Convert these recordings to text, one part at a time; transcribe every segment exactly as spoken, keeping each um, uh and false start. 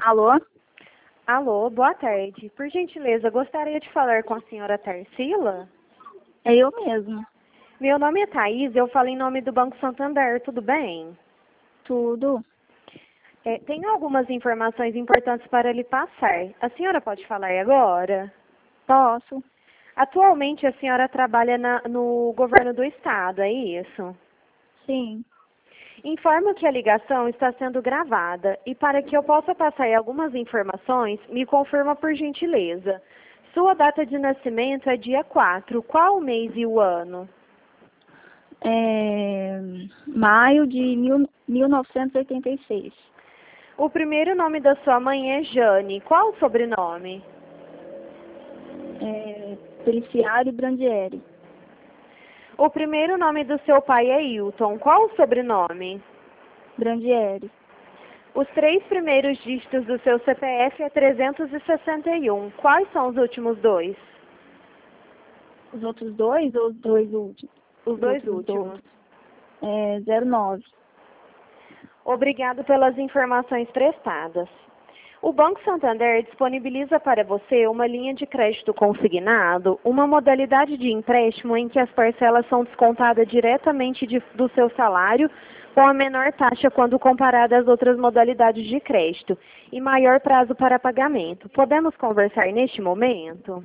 Alô? Alô, boa tarde. Por gentileza, gostaria de falar com a senhora Tarsila? É eu mesma. Meu nome é Thaís, eu falo em nome do Banco Santander, tudo bem? Tudo? É, tenho algumas informações importantes para lhe passar. A senhora pode falar agora? Posso? Atualmente a senhora trabalha na- no governo do estado, é isso? Sim. Informo que a ligação está sendo gravada e para que eu possa passar algumas informações, me confirma por gentileza. Sua data de nascimento é dia quatro. Qual o mês e o ano? É... Maio de mil... mil novecentos e oitenta e seis. O primeiro nome da sua mãe é Jane. Qual o sobrenome? É... Feliciário Brandieri. O primeiro nome do seu pai é Hilton. Qual o sobrenome? Brandieri. Os três primeiros dígitos do seu C P F é trezentos e sessenta e um. Quais são os últimos dois? Os outros dois ou os dois últimos? Os dois outros últimos. É zero nove. Obrigado pelas informações prestadas. O Banco Santander disponibiliza para você uma linha de crédito consignado, uma modalidade de empréstimo em que as parcelas são descontadas diretamente de- do seu salário, com a menor taxa quando comparada às outras modalidades de crédito, e maior prazo para pagamento. Podemos conversar neste momento?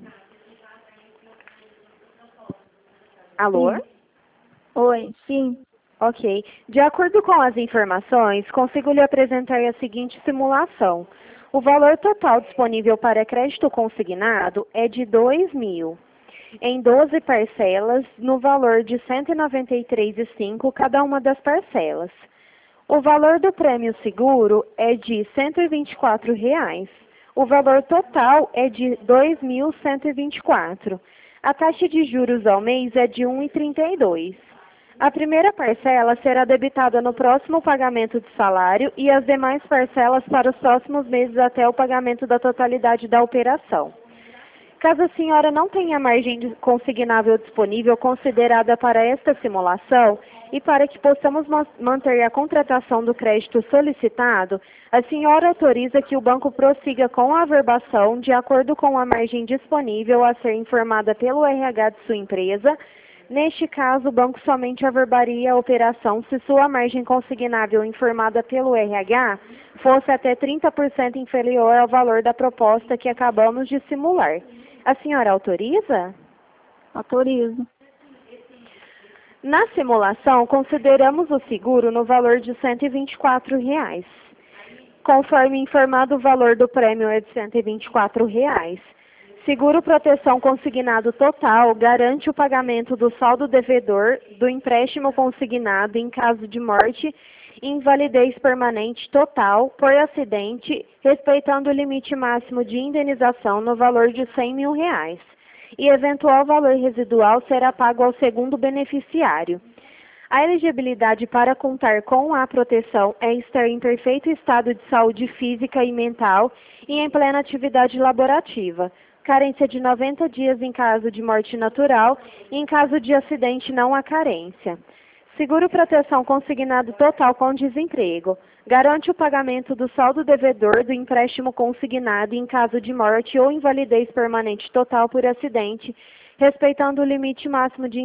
Alô? Sim. Oi, sim. Ok. De acordo com as informações, consigo lhe apresentar a seguinte simulação. O valor total disponível para crédito consignado é de dois mil, em doze parcelas, no valor de cento e noventa e três reais e cinco centavos cada uma das parcelas. O valor do prêmio seguro é de cento e vinte e quatro reais. O valor total é de dois mil cento e vinte e quatro. A taxa de juros ao mês é de um vírgula trinta e dois. A primeira parcela será debitada no próximo pagamento de salário e as demais parcelas para os próximos meses até o pagamento da totalidade da operação. Caso a senhora não tenha margem de- consignável disponível considerada para esta simulação e para que possamos ma- manter a contratação do crédito solicitado, a senhora autoriza que o banco prossiga com a averbação de acordo com a margem disponível a ser informada pelo R H de sua empresa. Neste caso, o banco somente averbaria a operação se sua margem consignável informada pelo R H fosse até trinta por cento inferior ao valor da proposta que acabamos de simular. A senhora autoriza? Autorizo. Na simulação, consideramos o seguro no valor de cento e vinte e quatro reais. Conforme informado, o valor do prêmio é de cento e vinte e quatro reais. Seguro proteção consignado total garante o pagamento do saldo devedor do empréstimo consignado em caso de morte e invalidez permanente total por acidente, respeitando o limite máximo de indenização no valor de cem mil reais. E eventual valor residual será pago ao segundo beneficiário. A elegibilidade para contar com a proteção é estar em perfeito estado de saúde física e mental e em plena atividade laborativa. Carência de noventa dias em caso de morte natural e em caso de acidente não há carência. Seguro proteção consignado total com desemprego. Garante o pagamento do saldo devedor do empréstimo consignado em caso de morte ou invalidez permanente total por acidente, respeitando o limite máximo de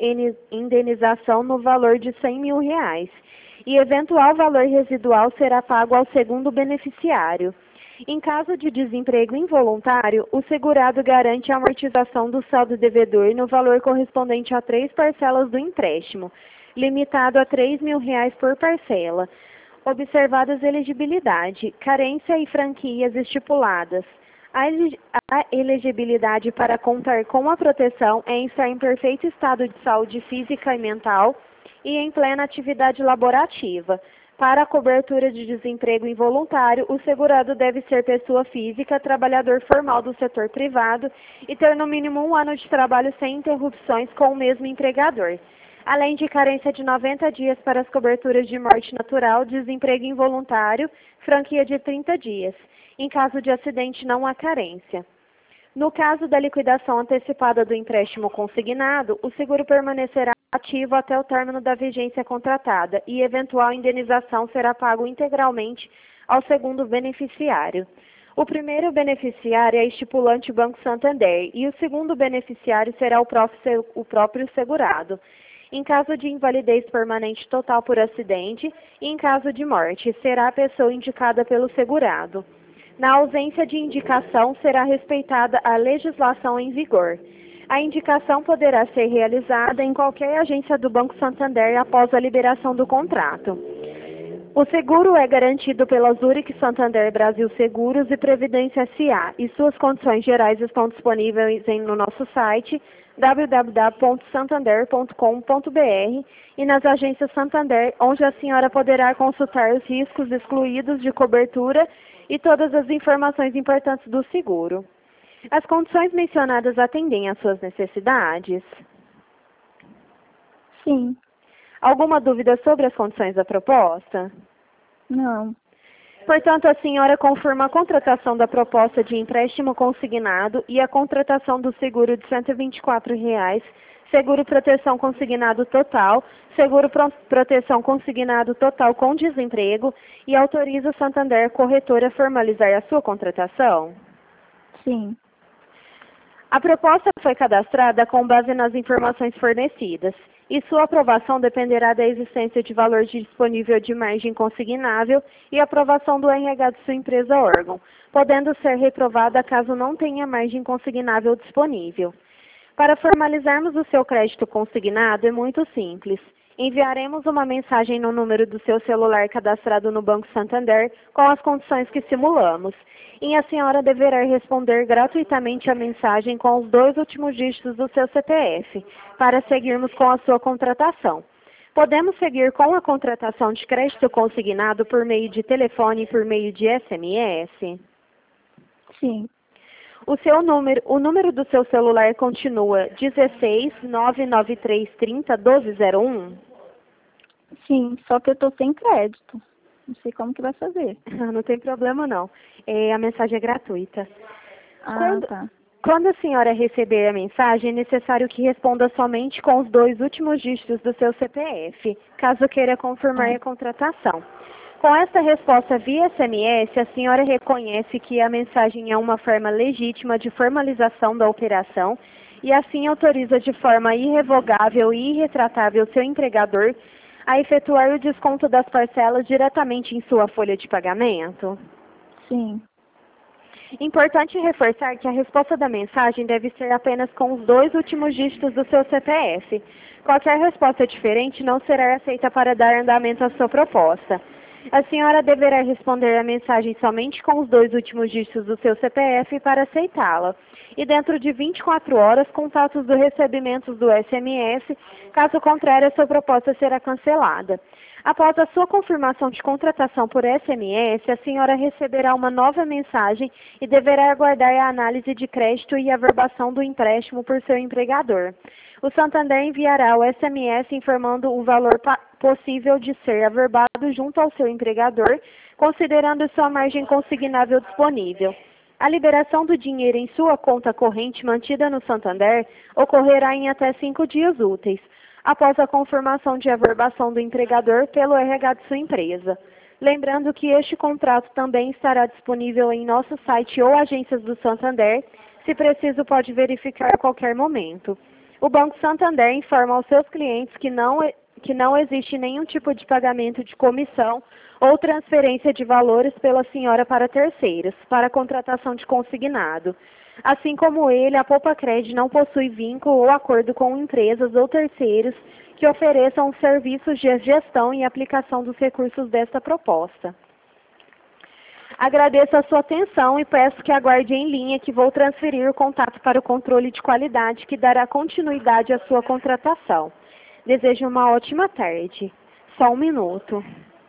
indenização no valor de cem mil reais. E eventual valor residual será pago ao segundo beneficiário. Em caso de desemprego involuntário, o segurado garante a amortização do saldo devedor no valor correspondente a três parcelas do empréstimo, limitado a três mil reais por parcela. Observadas elegibilidade, carência e franquias estipuladas. A eli- a elegibilidade para contar com a proteção é em estar em perfeito estado de saúde física e mental e em plena atividade laborativa. Para a cobertura de desemprego involuntário, o segurado deve ser pessoa física, trabalhador formal do setor privado e ter no mínimo um ano de trabalho sem interrupções com o mesmo empregador, além de carência de noventa dias para as coberturas de morte natural, desemprego involuntário, franquia de trinta dias. Em caso de acidente, não há carência. No caso da liquidação antecipada do empréstimo consignado, o seguro permanecerá ativo até o término da vigência contratada e eventual indenização será pago integralmente ao segundo beneficiário. O primeiro beneficiário é estipulante Banco Santander e o segundo beneficiário será o próprio, o próprio segurado. Em caso de invalidez permanente total por acidente e em caso de morte, será a pessoa indicada pelo segurado. Na ausência de indicação, será respeitada a legislação em vigor. A indicação poderá ser realizada em qualquer agência do Banco Santander após a liberação do contrato. O seguro é garantido pela Zurich Santander Brasil Seguros e Previdência S A e suas condições gerais estão disponíveis em, no nosso site w w w ponto santander ponto com ponto b r e nas agências Santander, onde a senhora poderá consultar os riscos excluídos de cobertura e todas as informações importantes do seguro. As condições mencionadas atendem às suas necessidades? Sim. Alguma dúvida sobre as condições da proposta? Não. Portanto, a senhora confirma a contratação da proposta de empréstimo consignado e a contratação do seguro de cento e vinte e quatro reais, seguro proteção consignado total, seguro pro proteção consignado total com desemprego e autoriza o Santander Corretora a formalizar a sua contratação? Sim. A proposta foi cadastrada com base nas informações fornecidas e sua aprovação dependerá da existência de valor disponível de margem consignável e aprovação do R H de sua empresa órgão, podendo ser reprovada caso não tenha margem consignável disponível. Para formalizarmos o seu crédito consignado é muito simples. Enviaremos uma mensagem no número do seu celular cadastrado no Banco Santander com as condições que simulamos. E a senhora deverá responder gratuitamente a mensagem com os dois últimos dígitos do seu C P F, para seguirmos com a sua contratação. Podemos seguir com a contratação de crédito consignado por meio de telefone e por meio de S M S? Sim. O seu número, o número do seu celular continua dezesseis, nove nove três, trinta, doze zero um? Sim, só que eu tô sem crédito. Não sei como que vai fazer. Não tem problema não. É, a mensagem é gratuita. Ah, Quando, tá. quando a senhora receber a mensagem, é necessário que responda somente com os dois últimos dígitos do seu C P F, caso queira confirmar Ah. a contratação. Com esta resposta via S M S, a senhora reconhece que a mensagem é uma forma legítima de formalização da operação e assim autoriza de forma irrevogável e irretratável seu empregador a efetuar o desconto das parcelas diretamente em sua folha de pagamento? Sim. Importante reforçar que a resposta da mensagem deve ser apenas com os dois últimos dígitos do seu C P F. Qualquer resposta diferente não será aceita para dar andamento à sua proposta. A senhora deverá responder a mensagem somente com os dois últimos dígitos do seu C P F para aceitá-la. E dentro de vinte e quatro horas, contatos do recebimento do S M S, caso contrário, a sua proposta será cancelada. Após a sua confirmação de contratação por S M S, a senhora receberá uma nova mensagem e deverá aguardar a análise de crédito e averbação do empréstimo por seu empregador. O Santander enviará o S M S informando o valor possível de ser averbado junto ao seu empregador, considerando sua margem consignável disponível. A liberação do dinheiro em sua conta corrente mantida no Santander ocorrerá em até cinco dias úteis, após a confirmação de averbação do empregador pelo R H de sua empresa. Lembrando que este contrato também estará disponível em nosso site ou agências do Santander, se preciso pode verificar a qualquer momento. O Banco Santander informa aos seus clientes que não, que não existe nenhum tipo de pagamento de comissão ou transferência de valores pela senhora para terceiros, para a contratação de consignado. Assim como ele, a Poupa Cred não possui vínculo ou acordo com empresas ou terceiros que ofereçam serviços de gestão e aplicação dos recursos desta proposta. Agradeço a sua atenção e peço que aguarde em linha que vou transferir o contato para o controle de qualidade que dará continuidade à sua contratação. Desejo uma ótima tarde. Só um minuto.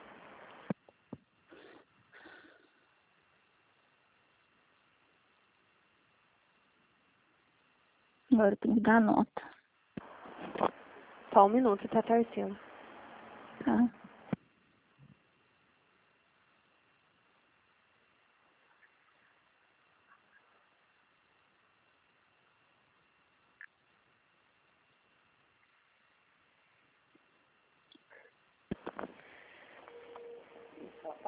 Agora eu tenho que dar nota. Só um minuto, tá, Tarsila? Tá. Só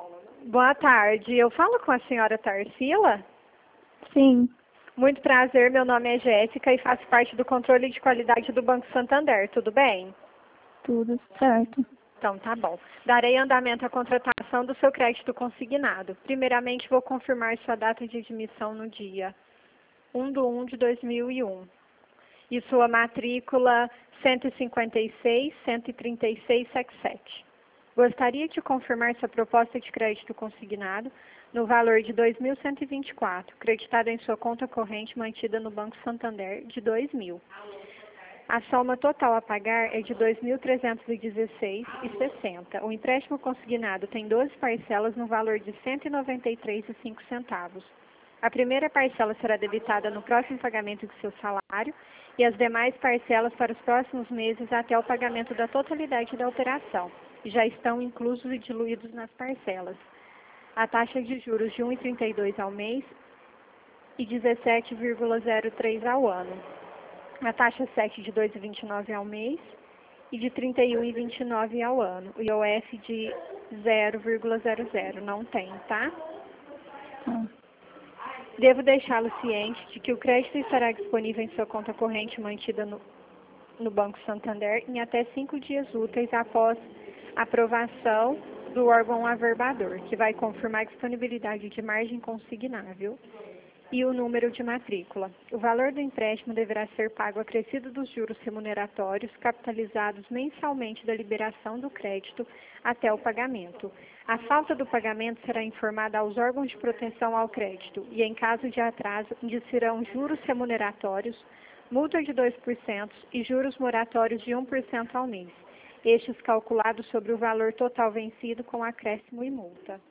Boa tarde. Eu falo com a senhora Tarsila? Sim, Muito prazer, meu nome é Jéssica e faço parte do controle de qualidade do Banco Santander. Tudo bem? tudo certo. Então, tá bom. Darei andamento à contratação do seu crédito consignado. Primeiramente, vou confirmar sua data de admissão no dia um de um de dois mil e um. E sua matrícula cento e cinquenta e seis, cento e trinta e seis, setenta e sete. Gostaria de confirmar sua proposta de crédito consignado no valor de dois mil cento e vinte e quatro, creditada em sua conta corrente mantida no Banco Santander de dois mil. A soma total a pagar é de dois mil trezentos e dezesseis reais e sessenta centavos. O empréstimo consignado tem doze parcelas no valor de cento e noventa e três reais e cinco centavos. A primeira parcela será debitada no próximo pagamento de seu salário e as demais parcelas para os próximos meses até o pagamento da totalidade da operação. Já estão inclusos e diluídos nas parcelas. A taxa de juros de um vírgula trinta e dois ao mês e dezessete vírgula zero três ao ano. A taxa sete de dois vírgula vinte e nove ao mês e de trinta e um vírgula vinte e nove ao ano. O I O F de zero vírgula zero zero, não tem, tá? Tá. Devo deixá-lo ciente de que o crédito estará disponível em sua conta corrente mantida no, no Banco Santander em até cinco dias úteis após aprovação do órgão averbador, que vai confirmar a disponibilidade de margem consignável e o número de matrícula. O valor do empréstimo deverá ser pago acrescido dos juros remuneratórios capitalizados mensalmente da liberação do crédito até o pagamento. A falta do pagamento será informada aos órgãos de proteção ao crédito e, em caso de atraso, indicirão juros remuneratórios, multa de dois por cento e juros moratórios de um por cento ao mês, estes calculados sobre o valor total vencido com acréscimo e multa.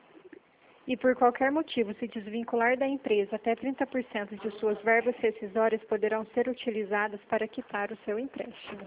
E por qualquer motivo se desvincular da empresa, até trinta por cento de suas verbas rescisórias poderão ser utilizadas para quitar o seu empréstimo.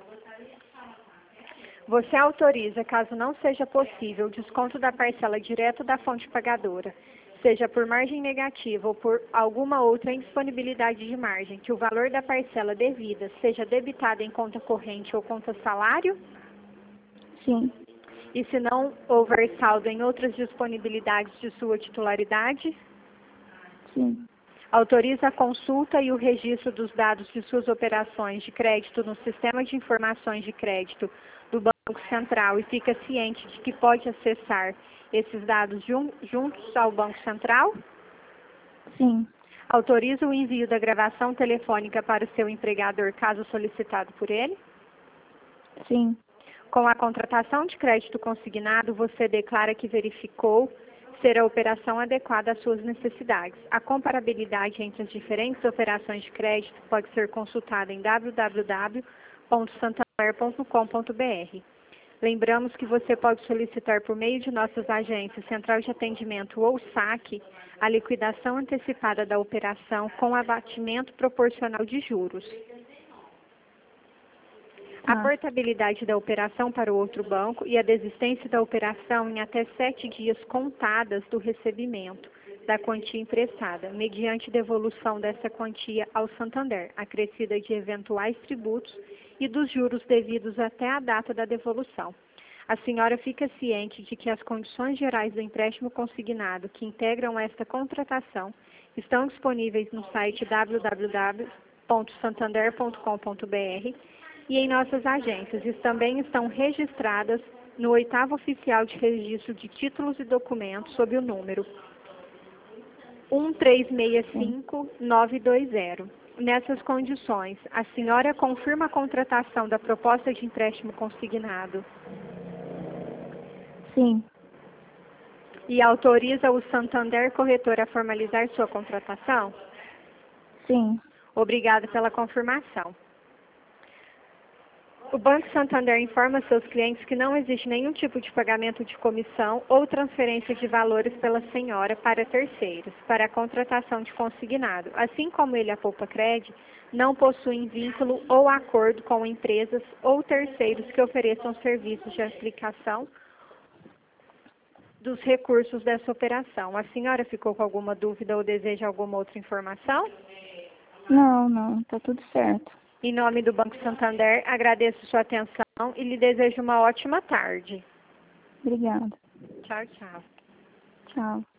Você autoriza, caso não seja possível, o desconto da parcela direto da fonte pagadora, seja por margem negativa ou por alguma outra indisponibilidade de margem, que o valor da parcela devida seja debitado em conta corrente ou conta salário? Sim, E se não houver saldo em outras disponibilidades de sua titularidade? sim, Autoriza a consulta e o registro dos dados de suas operações de crédito no Sistema de Informações de Crédito do Banco Central e fica ciente de que pode acessar esses dados jun juntos ao Banco Central? sim, Autoriza o envio da gravação telefônica para o seu empregador, caso solicitado por ele? sim, Com a contratação de crédito consignado, você declara que verificou ser a operação adequada às suas necessidades. A comparabilidade entre as diferentes operações de crédito pode ser consultada em w w w ponto santander ponto com ponto b r. Lembramos que você pode solicitar por meio de nossas agências, central de atendimento ou saque, a liquidação antecipada da operação com abatimento proporcional de juros. A tá, portabilidade da operação para o outro banco e a desistência da operação em até sete dias contadas do recebimento da quantia emprestada, mediante devolução dessa quantia ao Santander, acrescida de eventuais tributos e dos juros devidos até a data da devolução. A senhora fica ciente de que as condições gerais do empréstimo consignado que integram esta contratação estão disponíveis no site w w w ponto santander ponto com ponto b r e em nossas agências, e também estão registradas no oitavo oficial de registro de títulos e documentos sob o número um três seis cinco nove dois zero. Nessas condições, a senhora confirma a contratação da proposta de empréstimo consignado sim, e autoriza o Santander Corretor a formalizar sua contratação? sim, Obrigada pela confirmação. O Banco Santander informa seus clientes que não existe nenhum tipo de pagamento de comissão ou transferência de valores pela senhora para terceiros, para a contratação de consignado. Assim como ele, a Poupa Cred, não possuem vínculo ou acordo com empresas ou terceiros que ofereçam serviços de aplicação dos recursos dessa operação. A senhora ficou com alguma dúvida ou deseja alguma outra informação? não, não, tá tudo certo. Em nome do Banco Santander, agradeço sua atenção e lhe desejo uma ótima tarde. Obrigada. Tchau, tchau. Tchau.